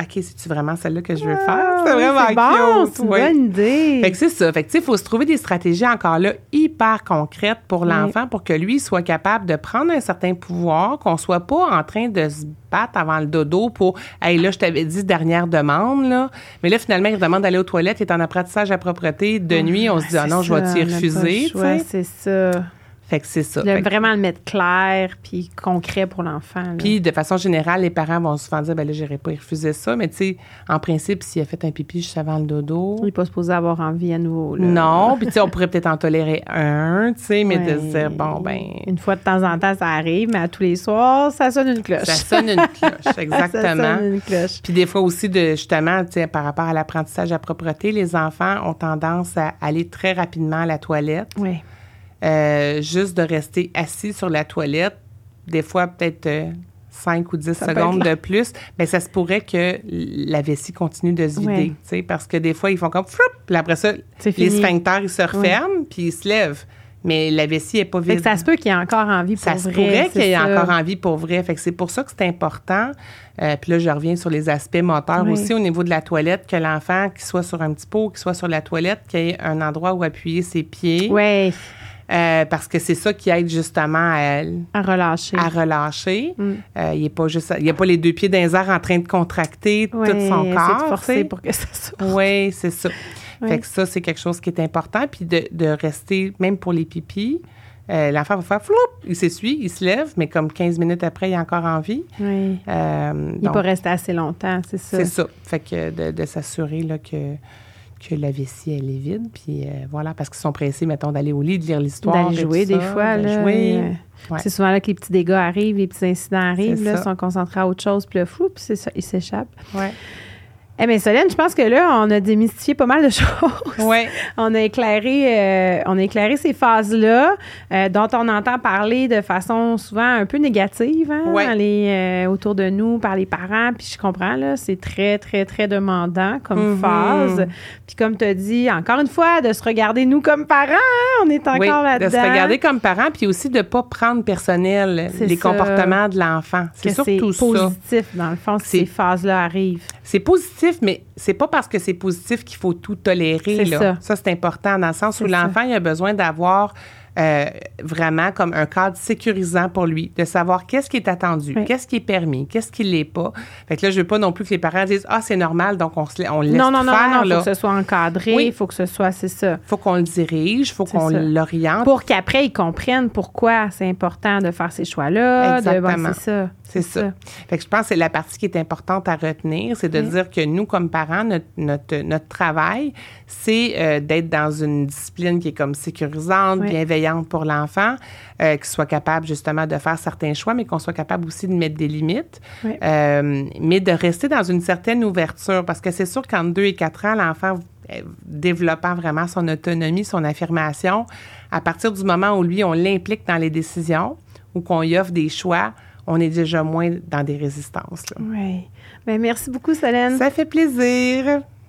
OK, c'est-tu vraiment celle-là que je veux Ah, faire? C'est oui, vraiment c'est bon, cute. c'est une Oui. bonne idée. Fait que c'est ça. Fait que, tu sais, il faut se trouver des stratégies encore là hyper concrètes pour Oui. l'enfant pour que lui soit capable de prendre un certain pouvoir, qu'on soit pas en train de se battre avant le dodo pour « Hey, là, je t'avais dit dernière demande, là. » Mais là, finalement, il demande d'aller aux toilettes, il est en apprentissage à propreté. De nuit, on se dit « Ah non, je vais t'y refuser. » tu sais. C'est ça. Fait que c'est ça. De Fait que- vraiment le mettre clair puis concret pour l'enfant. là. Puis, de façon générale, les parents vont souvent dire, ben là, j'irai pas y refuser ça. Mais tu sais, en principe, s'il a fait un pipi juste avant le dodo. Il n'est pas supposé avoir envie à nouveau. Là. Non. Puis, tu sais, on pourrait peut-être en tolérer un, tu sais, mais Ouais. de se dire, bon, ben. Une fois de temps en temps, ça arrive, mais à tous les soirs, ça sonne une cloche. Ça sonne une cloche, exactement. Ça sonne une cloche. Puis, des fois aussi, de justement, tu sais, par rapport à l'apprentissage à propreté, les enfants ont tendance à aller très rapidement à la toilette. Oui. Euh, juste de rester assis sur la toilette, des fois peut-être euh, cinq ou dix Ça peut secondes être long. de plus, mais ça se pourrait que la vessie continue de se vider, Ouais. tu sais, parce que des fois, ils font comme floup, puis après ça, C'est les fini. sphincters, ils se referment, puis ils se lèvent. Mais la vessie n'est pas Fait vide. que ça se peut qu'il y ait encore envie pour Ça se vrai. pourrait qu'il y ait c'est ça. encore envie pour vrai. Fait que c'est pour ça que c'est important. Euh, puis là, je reviens sur les aspects moteurs Oui. aussi au niveau de la toilette, que l'enfant, qu'il soit sur un petit pot, qu'il soit sur la toilette, qu'il y ait un endroit où appuyer ses pieds. Oui, Euh, parce que c'est ça qui aide justement à, à relâcher. à relâcher. Mm. Euh, il n'est pas juste, il n'y a pas les deux pieds dans les airs en train de contracter Ouais, tout son essayer corps. de forcer tu sais. pour que ça sorte. Oui, c'est ça. Ouais. Fait que ça, c'est quelque chose qui est important. Puis de, de rester, même pour les pipis, euh, l'enfant va faire floup, il s'essuie, il se lève, mais comme quinze minutes après, il a encore envie. Oui. Euh, Il n'est donc, pas resté assez longtemps, c'est ça. c'est ça. Fait que de, de s'assurer là, que, que la vessie, elle est vide. Puis euh, voilà, parce qu'ils sont pressés, mettons, d'aller au lit, de lire l'histoire. D'aller et jouer tout des ça, fois. de Là, jouer. euh, Ouais. C'est souvent là que les petits dégâts arrivent, les petits incidents arrivent. C'est Là, ça. sont concentrés à autre chose, puis là, fou, puis c'est ça, ils s'échappent. Ouais. Eh bien, Solène, je pense que là, on a démystifié pas mal de choses. Ouais. On a éclairé, euh, on a éclairé ces phases-là, euh, dont on entend parler de façon souvent un peu négative hein, Ouais. dans les, euh, autour de nous, par les parents. Puis je comprends, là, c'est très, très, très demandant comme Mhm. phase. Puis comme tu as dit, encore une fois, de se regarder nous comme parents, hein, on est encore Oui, là-dedans. de se regarder comme parent, puis aussi de ne pas prendre personnel C'est les ça. comportements de l'enfant. C'est Que c'est surtout ça. positif, dans le fond, si C'est- ces phases-là arrivent. C'est positif, mais c'est pas parce que c'est positif qu'il faut tout tolérer. C'est Là. ça. c'est important dans le sens où C'est ça. l'enfant il a besoin d'avoir euh, vraiment comme un cadre sécurisant pour lui, de savoir qu'est-ce qui est attendu, Oui. qu'est-ce qui est permis, qu'est-ce qui l'est pas. Fait que là, je veux pas non plus que les parents disent « Ah, c'est normal, donc on, se, la- on le laisse Non, non, tout non, faire. » non, il là. faut que ce soit encadré, il Oui. faut que ce soit, c'est ça. Faut qu'on le dirige, il faut C'est qu'on ça. l'oriente. Pour qu'après, ils comprennent pourquoi c'est important de faire ces choix-là. De, bon, Exactement. c'est ça. C'est ça. Fait que je pense que c'est la partie qui est importante à retenir, c'est de Oui. dire que nous, comme parents, notre, notre, notre travail, c'est euh, d'être dans une discipline qui est comme sécurisante, Oui. bienveillante pour l'enfant, euh, qu'il soit capable justement de faire certains choix, mais qu'on soit capable aussi de mettre des limites, Oui. euh, mais de rester dans une certaine ouverture, parce que c'est sûr qu'entre deux et quatre ans, l'enfant euh, développant vraiment son autonomie, son affirmation, à partir du moment où lui, on l'implique dans les décisions ou qu'on y offre des choix, on est déjà moins dans des résistances. Là. Oui. Bien, merci beaucoup, Solène. Ça fait plaisir.